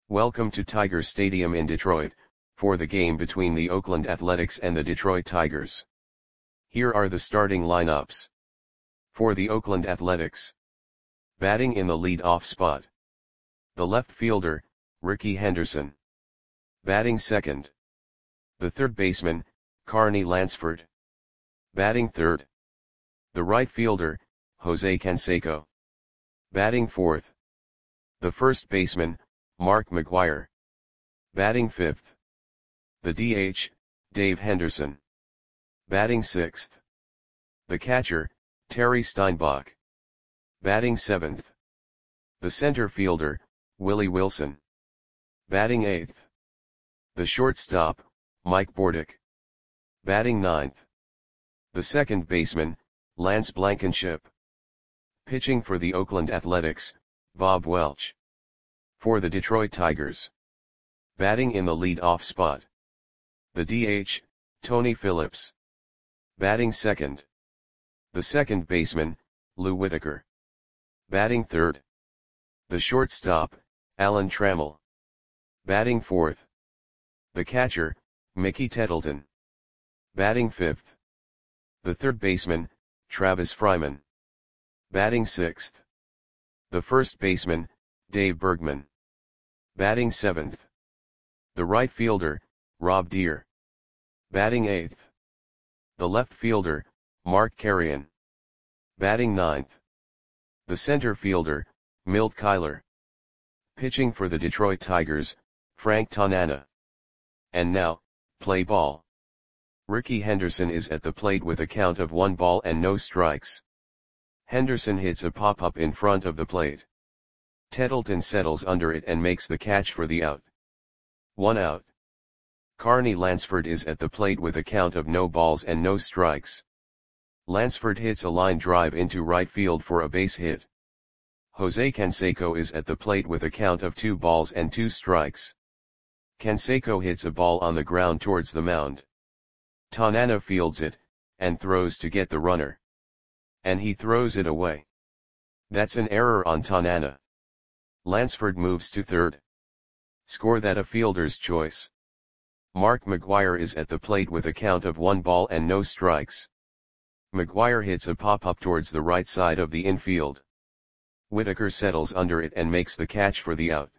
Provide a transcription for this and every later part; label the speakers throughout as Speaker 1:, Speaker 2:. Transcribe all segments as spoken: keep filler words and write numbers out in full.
Speaker 1: Welcome to Tiger Stadium in Detroit, for the game between the Oakland Athletics and the Detroit Tigers. Here are the starting lineups. For the Oakland Athletics. Batting in the lead-off spot. The left fielder, Rickey Henderson. Batting second. The third baseman, Carney Lansford. Batting third. The right fielder, Jose Canseco. Batting fourth. The first baseman, Mark McGwire. Batting fifth. The D H, Dave Henderson. Batting sixth. The catcher, Terry Steinbach. Batting seventh. The center fielder, Willie Wilson. Batting eighth. The shortstop, Mike Bordick. Batting ninth. The second baseman, Lance Blankenship. Pitching for the Oakland Athletics, Bob Welch. For the Detroit Tigers. Batting in the lead-off spot. The D H, Tony Phillips. Batting second. The second baseman, Lou Whitaker. Batting third. The shortstop, Alan Trammell. Batting fourth. The catcher, Mickey Tettleton. Batting fifth. The third baseman, Travis Fryman. Batting sixth. The first baseman, Dave Bergman. Batting seventh. The right fielder, Rob Deere. Batting eighth. The left fielder, Mark Carrion. Batting ninth. The center fielder, Milt Kyler. Pitching for the Detroit Tigers, Frank Tanana. And now, play ball. Rickey Henderson is at the plate with a count of one ball and no strikes. Henderson hits a pop-up in front of the plate. Tettleton settles under it and makes the catch for the out. One out. Carney Lansford is at the plate with a count of no balls and no strikes. Lansford hits a line drive into right field for a base hit. Jose Canseco is at the plate with a count of two balls and two strikes. Canseco hits a ball on the ground towards the mound. Tanana fields it, and throws to get the runner. And he throws it away. That's an error on Tanana. Lansford moves to third. Score that a fielder's choice. Mark McGwire is at the plate with a count of one ball and no strikes. McGwire hits a pop-up towards the right side of the infield. Whitaker settles under it and makes the catch for the out.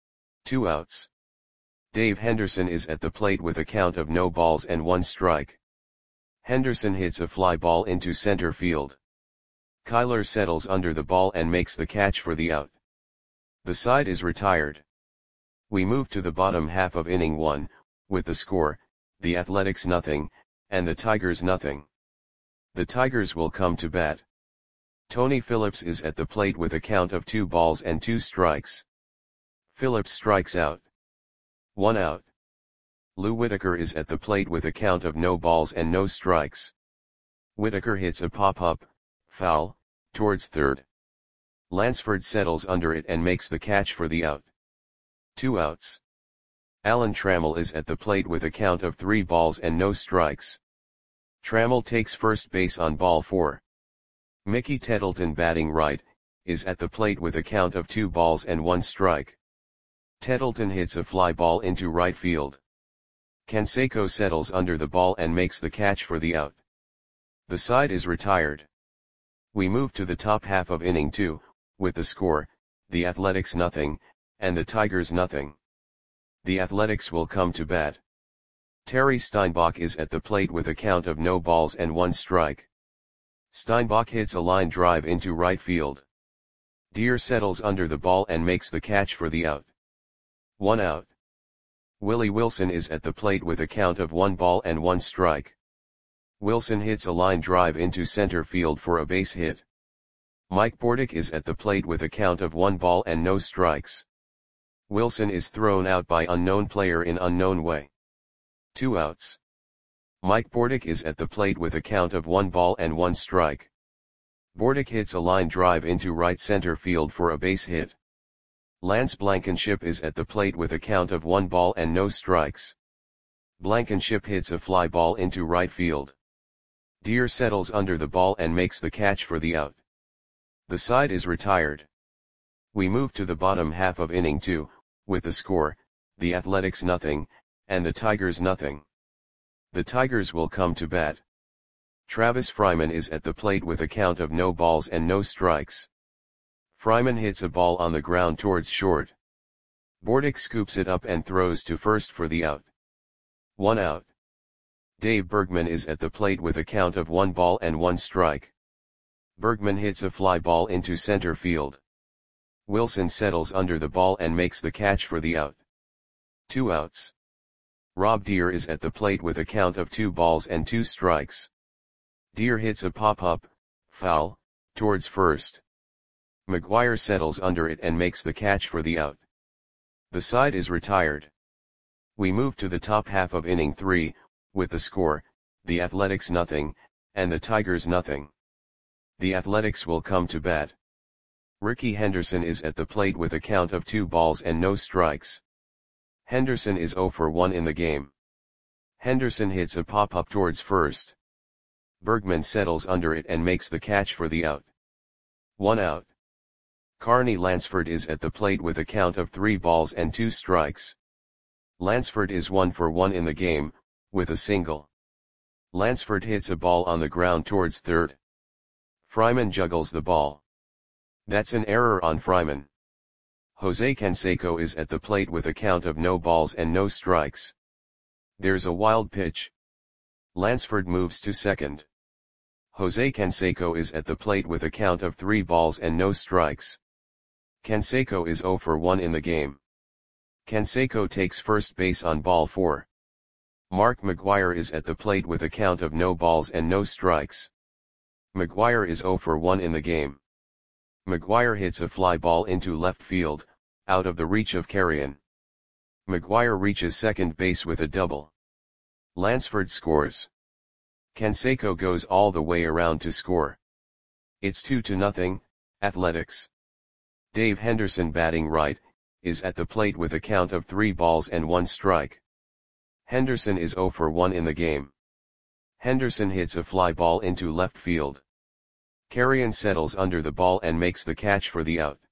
Speaker 1: Two outs. Dave Henderson is at the plate with a count of no balls and one strike. Henderson hits a fly ball into center field. Kyler settles under the ball and makes the catch for the out. The side is retired. We move to the bottom half of inning one, with the score, the Athletics nothing, and the Tigers nothing. The Tigers will come to bat. Tony Phillips is at the plate with a count of two balls and two strikes. Phillips strikes out. One out. Lou Whitaker is at the plate with a count of no balls and no strikes. Whitaker hits a pop-up, foul, towards third. Lansford settles under it and makes the catch for the out. Two outs. Alan Trammell is at the plate with a count of three balls and no strikes. Trammell takes first base on ball four. Mickey Tettleton, batting right, is at the plate with a count of two balls and one strike. Tettleton hits a fly ball into right field. Canseco settles under the ball and makes the catch for the out. The side is retired. We move to the top half of inning two, with the score, the Athletics nothing, and the Tigers nothing. The Athletics will come to bat. Terry Steinbach is at the plate with a count of no balls and one strike. Steinbach hits a line drive into right field. Deere settles under the ball and makes the catch for the out. One out. Willie Wilson is at the plate with a count of one ball and one strike. Wilson hits a line drive into center field for a base hit. Mike Bordick is at the plate with a count of one ball and no strikes. Wilson is thrown out by unknown player in unknown way. Two outs. Mike Bordick is at the plate with a count of one ball and one strike. Bordick hits a line drive into right center field for a base hit. Lance Blankenship is at the plate with a count of one ball and no strikes. Blankenship hits a fly ball into right field. Deere settles under the ball and makes the catch for the out. The side is retired. We move to the bottom half of inning two, with the score, the Athletics nothing, and the Tigers nothing. The Tigers will come to bat. Travis Fryman is at the plate with a count of no balls and no strikes. Fryman hits a ball on the ground towards short. Bordick scoops it up and throws to first for the out. One out. Dave Bergman is at the plate with a count of one ball and one strike. Bergman hits a fly ball into center field. Wilson settles under the ball and makes the catch for the out. Two outs. Rob Deer is at the plate with a count of two balls and two strikes. Deer hits a pop-up, foul, towards first. McGuire settles under it and makes the catch for the out. The side is retired. We move to the top half of inning three, with the score, the Athletics nothing, and the Tigers nothing. The Athletics will come to bat. Ricky Henderson is at the plate with a count of two balls and no strikes. Henderson is zero for one in the game. Henderson hits a pop-up towards first. Bergman settles under it and makes the catch for the out. One out. Carney Lansford is at the plate with a count of three balls and two strikes. Lansford is one for one in the game, with a single. Lansford hits a ball on the ground towards third. Fryman juggles the ball. That's an error on Fryman. Jose Canseco is at the plate with a count of no balls and no strikes. There's a wild pitch. Lansford moves to second. Jose Canseco is at the plate with a count of three balls and no strikes. Canseco is zero for one in the game. Canseco takes first base on ball four. Mark McGuire is at the plate with a count of no balls and no strikes. McGuire is zero for one in the game. McGuire hits a fly ball into left field, out of the reach of Carrion. McGuire reaches second base with a double. Lansford scores. Canseco goes all the way around to score. It's two to nothing, Athletics. Dave Henderson, batting right, is at the plate with a count of three balls and one strike. Henderson is zero for one in the game. Henderson hits a fly ball into left field. Carrion settles under the ball and makes the catch for the out.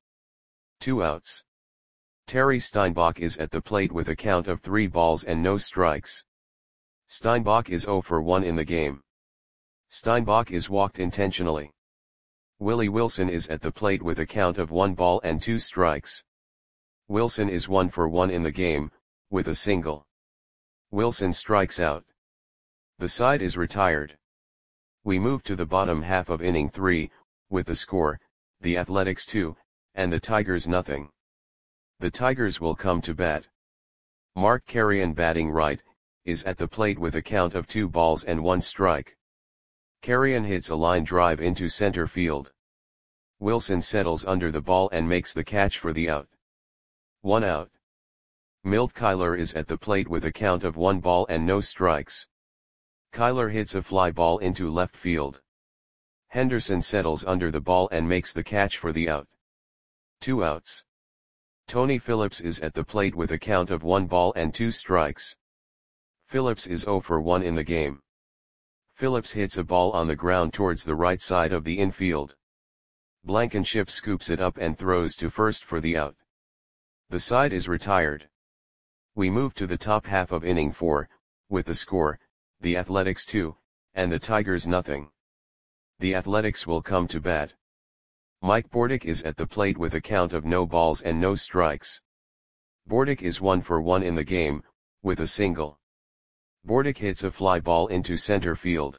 Speaker 1: Two outs. Terry Steinbach is at the plate with a count of three balls and no strikes. Steinbach is zero for one in the game. Steinbach is walked intentionally. Willie Wilson is at the plate with a count of one ball and two strikes. Wilson is one for one in the game, with a single. Wilson strikes out. The side is retired. We move to the bottom half of inning three, with the score, the Athletics two, and the Tigers nothing. The Tigers will come to bat. Mark Carrion, batting right, is at the plate with a count of two balls and one strike. Carrion hits a line drive into center field. Wilson settles under the ball and makes the catch for the out. One out. Milt Kyler is at the plate with a count of one ball and no strikes. Kyler hits a fly ball into left field. Henderson settles under the ball and makes the catch for the out. Two outs. Tony Phillips is at the plate with a count of one ball and two strikes. Phillips is zero for one in the game. Phillips hits a ball on the ground towards the right side of the infield. Blankenship scoops it up and throws to first for the out. The side is retired. We move to the top half of inning four, with the score, the Athletics two, and the Tigers nothing. The Athletics will come to bat. Mike Bordick is at the plate with a count of no balls and no strikes. Bordick is one for one in the game, with a single. Bordick hits a fly ball into center field.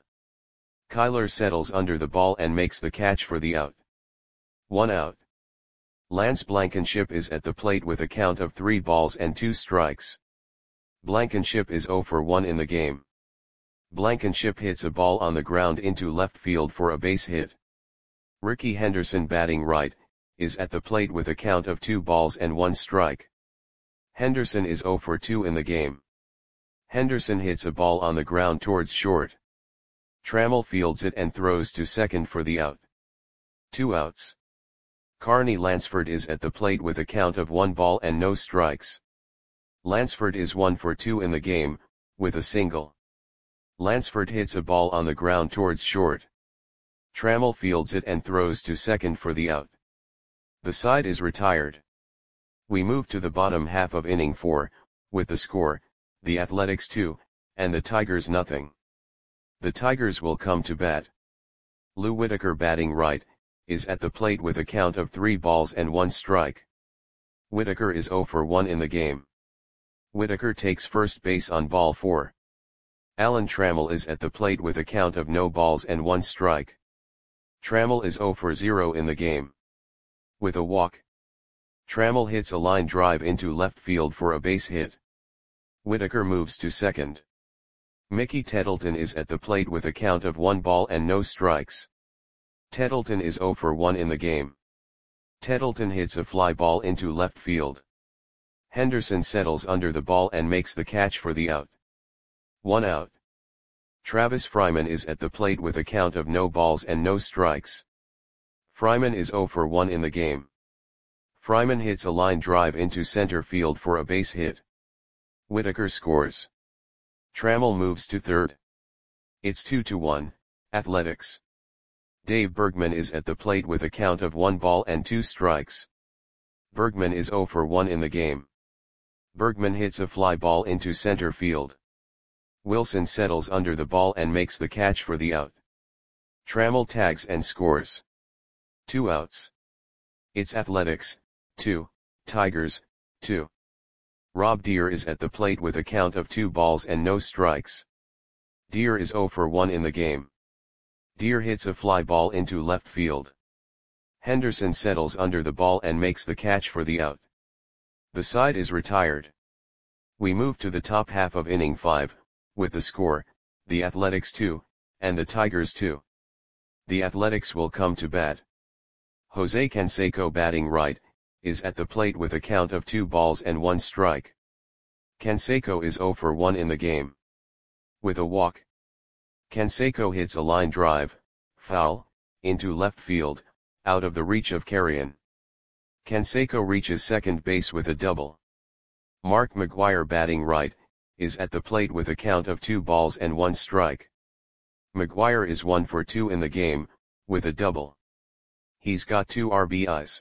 Speaker 1: Kyler settles under the ball and makes the catch for the out. One out. Lance Blankenship is at the plate with a count of three balls and two strikes. Blankenship is zero for one in the game. Blankenship hits a ball on the ground into left field for a base hit. Ricky Henderson, batting right, is at the plate with a count of two balls and one strike. Henderson is zero for two in the game. Henderson hits a ball on the ground towards short. Trammell fields it and throws to second for the out. Two outs. Carney Lansford is at the plate with a count of one ball and no strikes. Lansford is one for two in the game, with a single. Lansford hits a ball on the ground towards short. Trammell fields it and throws to second for the out. The side is retired. We move to the bottom half of inning four, with the score, the Athletics two, and the Tigers nothing. The Tigers will come to bat. Lou Whitaker, batting right, is at the plate with a count of three balls and one strike. Whitaker is oh for one in the game. Whitaker takes first base on ball four. Alan Trammell is at the plate with a count of no balls and one strike. Trammell is oh for zero in the game. With a walk, Trammell hits a line drive into left field for a base hit. Whitaker moves to second. Mickey Tettleton is at the plate with a count of one ball and no strikes. Tettleton is oh for one in the game. Tettleton hits a fly ball into left field. Henderson settles under the ball and makes the catch for the out. One out. Travis Fryman is at the plate with a count of no balls and no strikes. Fryman is oh for one in the game. Fryman hits a line drive into center field for a base hit. Whitaker scores. Trammell moves to third. It's two to one, Athletics. Dave Bergman is at the plate with a count of one ball and two strikes. Bergman is oh for one in the game. Bergman hits a fly ball into center field. Wilson settles under the ball and makes the catch for the out. Trammell tags and scores. Two outs. It's Athletics, two, Tigers, two. Rob Deere is at the plate with a count of two balls and no strikes. Deere is oh for one in the game. Deere hits a fly ball into left field. Henderson settles under the ball and makes the catch for the out. The side is retired. We move to the top half of inning five, with the score, the Athletics two, and the Tigers two. The Athletics will come to bat. Jose Canseco, batting right, is at the plate with a count of two balls and one strike. Canseco is oh for one in the game. With a walk, Canseco hits a line drive, foul, into left field, out of the reach of Carrion. Canseco reaches second base with a double. Mark McGwire, batting right, is at the plate with a count of two balls and one strike. McGwire is one for two in the game, with a double. He's got two R B Is.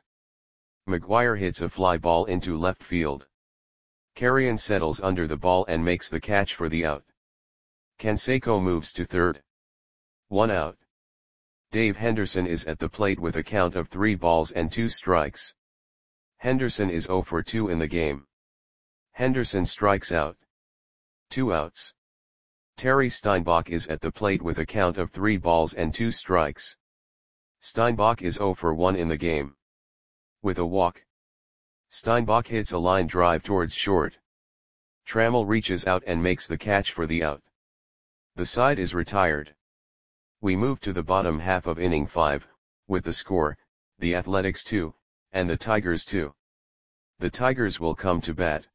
Speaker 1: McGwire hits a fly ball into left field. Carrion settles under the ball and makes the catch for the out. Canseco moves to third. One out. Dave Henderson is at the plate with a count of three balls and two strikes. Henderson is oh for two in the game. Henderson strikes out. Two outs. Terry Steinbach is at the plate with a count of three balls and two strikes. Steinbach is oh for one in the game. With a walk, Steinbach hits a line drive towards short. Trammell reaches out and makes the catch for the out. The side is retired. We move to the bottom half of inning five, with the score, the Athletics two, and the Tigers two. The Tigers will come to bat.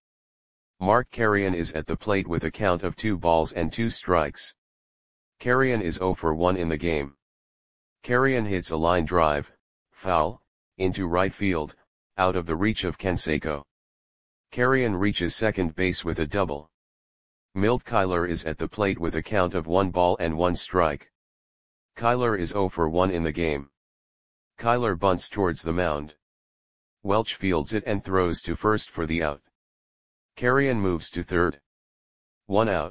Speaker 1: Mark Carrion is at the plate with a count of two balls and two strikes. Carrion is oh for one in the game. Carrion hits a line drive, foul, into right field, out of the reach of Canseco. Carrion reaches second base with a double. Milt Kyler is at the plate with a count of one ball and one strike. Kyler is oh for one in the game. Kyler bunts towards the mound. Welch fields it and throws to first for the out. Carrion moves to third. One out.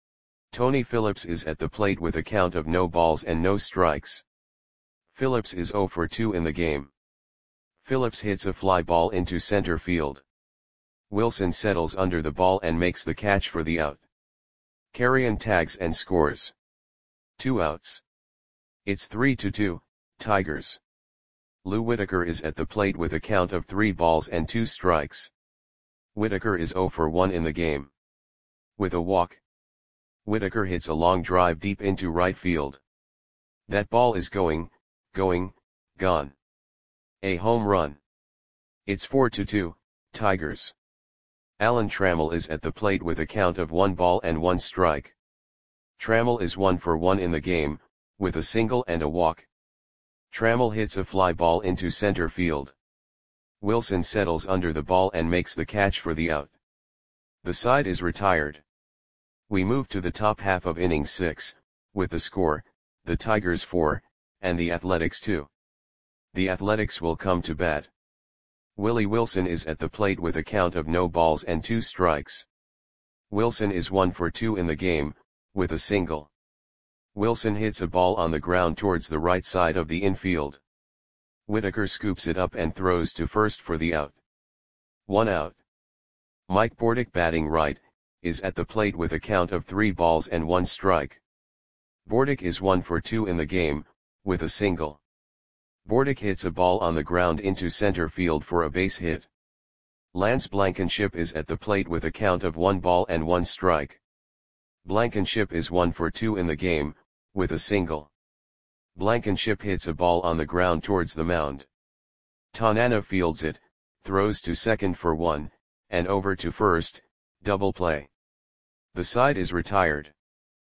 Speaker 1: Tony Phillips is at the plate with a count of no balls and no strikes. Phillips is oh for two in the game. Phillips hits a fly ball into center field. Wilson settles under the ball and makes the catch for the out. Carrion tags and scores. Two outs. It's three to two, Tigers. Lou Whitaker is at the plate with a count of three balls and two strikes. Whitaker is oh for one in the game. With a walk, Whitaker hits a long drive deep into right field. That ball is going, going, gone. A home run. It's four to two, Tigers. Alan Trammell is at the plate with a count of one ball and one strike. Trammell is one for one in the game, with a single and a walk. Trammell hits a fly ball into center field. Wilson settles under the ball and makes the catch for the out. The side is retired. We move to the top half of inning six, with the score, the Tigers four, and the Athletics two. The Athletics will come to bat. Willie Wilson is at the plate with a count of no balls and two strikes. Wilson is one for two in the game, with a single. Wilson hits a ball on the ground towards the right side of the infield. Whitaker scoops it up and throws to first for the out. One out. Mike Bordick, batting right, is at the plate with a count of three balls and one strike. Bordick is one for two in the game, with a single. Bordick hits a ball on the ground into center field for a base hit. Lance Blankenship is at the plate with a count of one ball and one strike. Blankenship is one for two in the game, with a single. Blankenship hits a ball on the ground towards the mound. Tanana fields it, throws to second for one, and over to first, double play. The side is retired.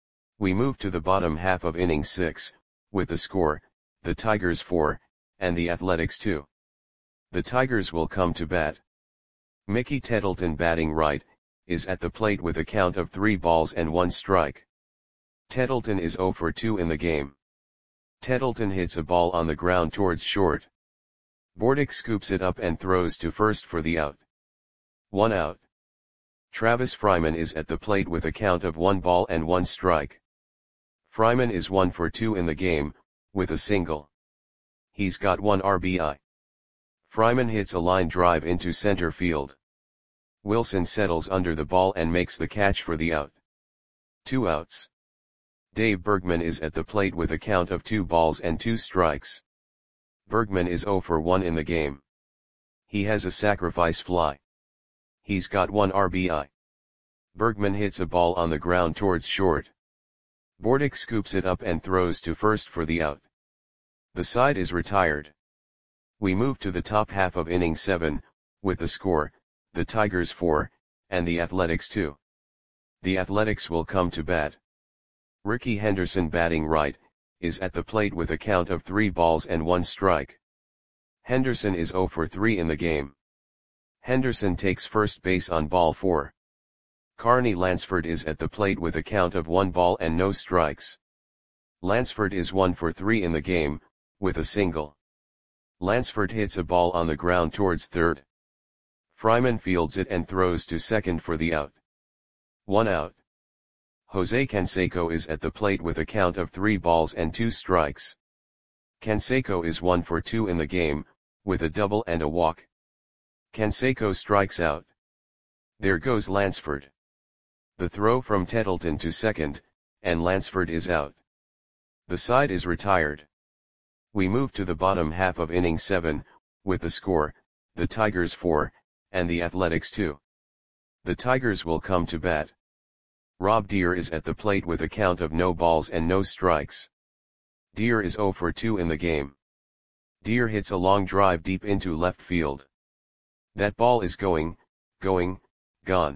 Speaker 1: We move to the bottom half of inning six, with the score, the Tigers four, and the Athletics two. The Tigers will come to bat. Mickey Tettleton, batting right, is at the plate with a count of three balls and one strike. Tettleton is zero for two in the game. Tettleton hits a ball on the ground towards short. Bordick scoops it up and throws to first for the out. One out. Travis Fryman is at the plate with a count of one ball and one strike. Fryman is one for two in the game, with a single. He's got one R B I. Fryman hits a line drive into center field. Wilson settles under the ball and makes the catch for the out. Two outs. Dave Bergman is at the plate with a count of two balls and two strikes. Bergman is zero for one in the game. He has a sacrifice fly. He's got one R B I. Bergman hits a ball on the ground towards short. Bordick scoops it up and throws to first for the out. The side is retired. We move to the top half of inning seven, with the score, the Tigers four, and the Athletics two. The Athletics will come to bat. Ricky Henderson, batting right, is at the plate with a count of three balls and one strike. Henderson is zero for three in the game. Henderson takes first base on ball four. Carney Lansford is at the plate with a count of one ball and no strikes. Lansford is one for three in the game, with a single. Lansford hits a ball on the ground towards third. Fryman fields it and throws to second for the out. One out. Jose Canseco is at the plate with a count of three balls and two strikes. Canseco is one for two in the game, with a double and a walk. Canseco strikes out. There goes Lansford. The throw from Tettleton to second, and Lansford is out. The side is retired. We move to the bottom half of inning seven, with the score, the Tigers four, and the Athletics two. The Tigers will come to bat. Rob Deere is at the plate with a count of no balls and no strikes. Deere is zero for two in the game. Deere hits a long drive deep into left field. That ball is going, going, gone.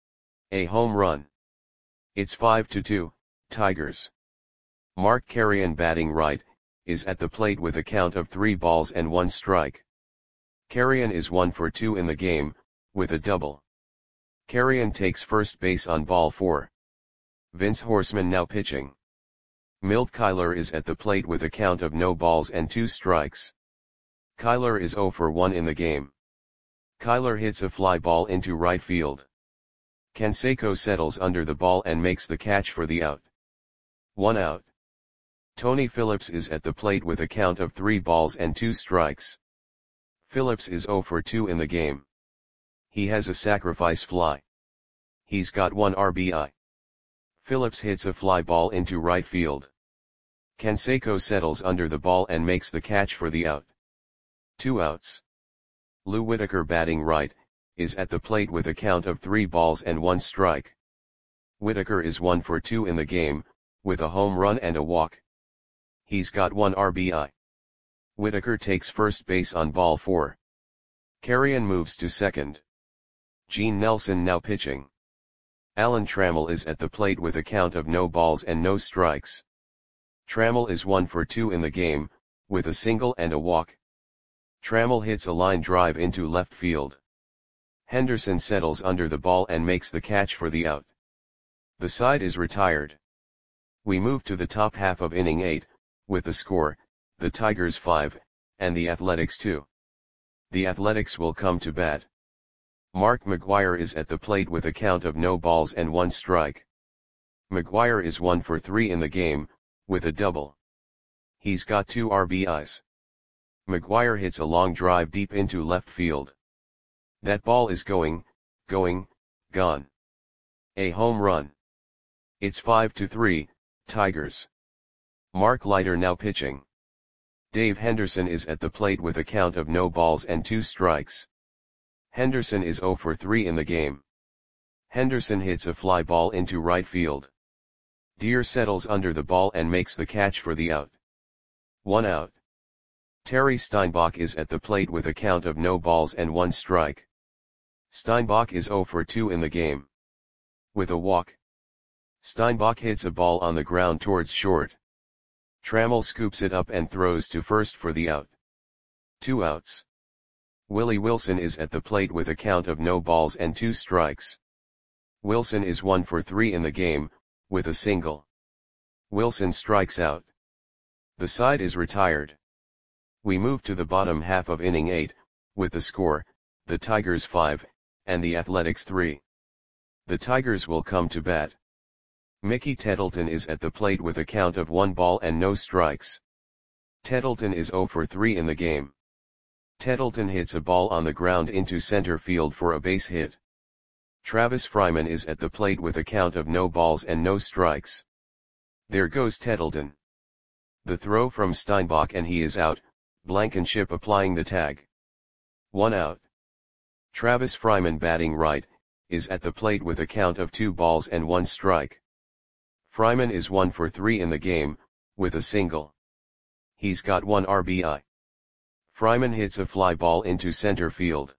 Speaker 1: A home run. It's five to two, Tigers. Mark Carrion, batting right, is at the plate with a count of three balls and one strike. Carrion is one for two in the game, with a double. Carrion takes first base on ball four. Vince Horseman now pitching. Milt Kyler is at the plate with a count of no balls and two strikes. Kyler is zero for one in the game. Kyler hits a fly ball into right field. Canseco settles under the ball and makes the catch for the out. One out. Tony Phillips is at the plate with a count of three balls and two strikes. Phillips is zero for two in the game. He has a sacrifice fly. He's got one R B I. Phillips hits a fly ball into right field. Canseco settles under the ball and makes the catch for the out. Two outs. Lou Whitaker, batting right, is at the plate with a count of three balls and one strike. Whitaker is one for two in the game, with a home run and a walk. He's got one R B I. Whitaker takes first base on ball four. Carrion moves to second. Gene Nelson now pitching. Alan Trammell is at the plate with a count of no balls and no strikes. Trammell is one for two in the game, with a single and a walk. Trammell hits a line drive into left field. Henderson settles under the ball and makes the catch for the out. The side is retired. We move to the top half of inning eight, with the score, the Tigers five, and the Athletics two. The Athletics will come to bat. Mark McGwire is at the plate with a count of no balls and one strike. McGwire is one for three in the game, with a double. He's got two R B Is. McGwire hits a long drive deep into left field. That ball is going, going, gone. A home run. It's five to three, Tigers. Mark Leiter now pitching. Dave Henderson is at the plate with a count of no balls and two strikes. Henderson is zero for three in the game. Henderson hits a fly ball into right field. Deer settles under the ball and makes the catch for the out. One out. Terry Steinbach is at the plate with a count of no balls and one strike. Steinbach is zero for two in the game. With a walk. Steinbach hits a ball on the ground towards short. Trammell scoops it up and throws to first for the out. Two outs. Willie Wilson is at the plate with a count of no balls and two strikes. Wilson is one for three in the game, with a single. Wilson strikes out. The side is retired. We move to the bottom half of inning eight, with the score, the Tigers five, and the Athletics three. The Tigers will come to bat. Mickey Tettleton is at the plate with a count of one ball and no strikes. Tettleton is zero for three in the game. Tettleton hits a ball on the ground into center field for a base hit. Travis Fryman is at the plate with a count of no balls and no strikes. There goes Tettleton. The throw from Steinbach and he is out, Blankenship applying the tag. One out. Travis Fryman batting right, is at the plate with a count of two balls and one strike. Fryman is one for three in the game, with a single. He's got one R B I. Fryman hits a fly ball into center field.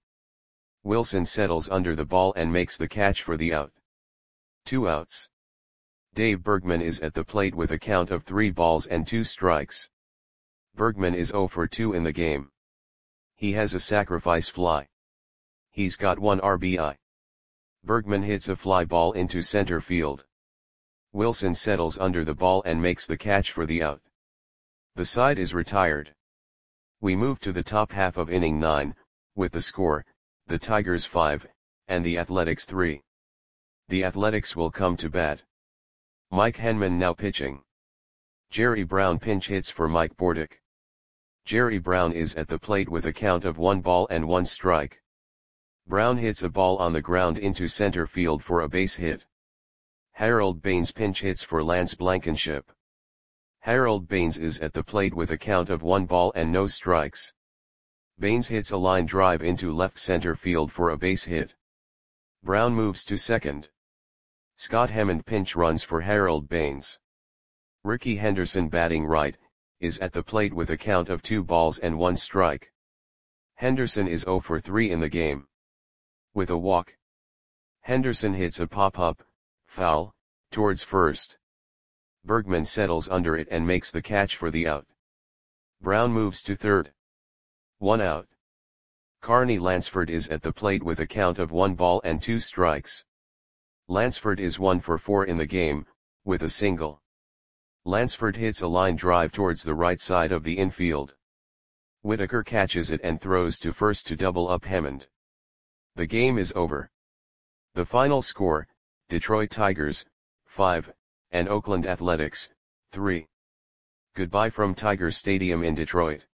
Speaker 1: Wilson settles under the ball and makes the catch for the out. Two outs. Dave Bergman is at the plate with a count of three balls and two strikes. Bergman is zero for two in the game. He has a sacrifice fly. He's got one R B I. Bergman hits a fly ball into center field. Wilson settles under the ball and makes the catch for the out. The side is retired. We move to the top half of inning nine, with the score, the Tigers five, and the Athletics three. The Athletics will come to bat. Mike Henman now pitching. Jerry Brown pinch hits for Mike Bordick. Jerry Brown is at the plate with a count of one ball and one strike. Brown hits a ball on the ground into center field for a base hit. Harold Baines pinch hits for Lance Blankenship. Harold Baines is at the plate with a count of one ball and no strikes. Baines hits a line drive into left center field for a base hit. Brown moves to second. Scott Hammond pinch runs for Harold Baines. Ricky Henderson batting right, is at the plate with a count of two balls and one strike. Henderson is zero for three in the game. With a walk. Henderson hits a pop-up, foul, towards first. Bergman settles under it and makes the catch for the out. Brown moves to third. One out. Carney Lansford is at the plate with a count of one ball and two strikes. Lansford is one for four in the game, with a single. Lansford hits a line drive towards the right side of the infield. Whitaker catches it and throws to first to double up Hammond. The game is over. The final score, Detroit Tigers, five, and Oakland Athletics, three. Goodbye from Tiger Stadium in Detroit.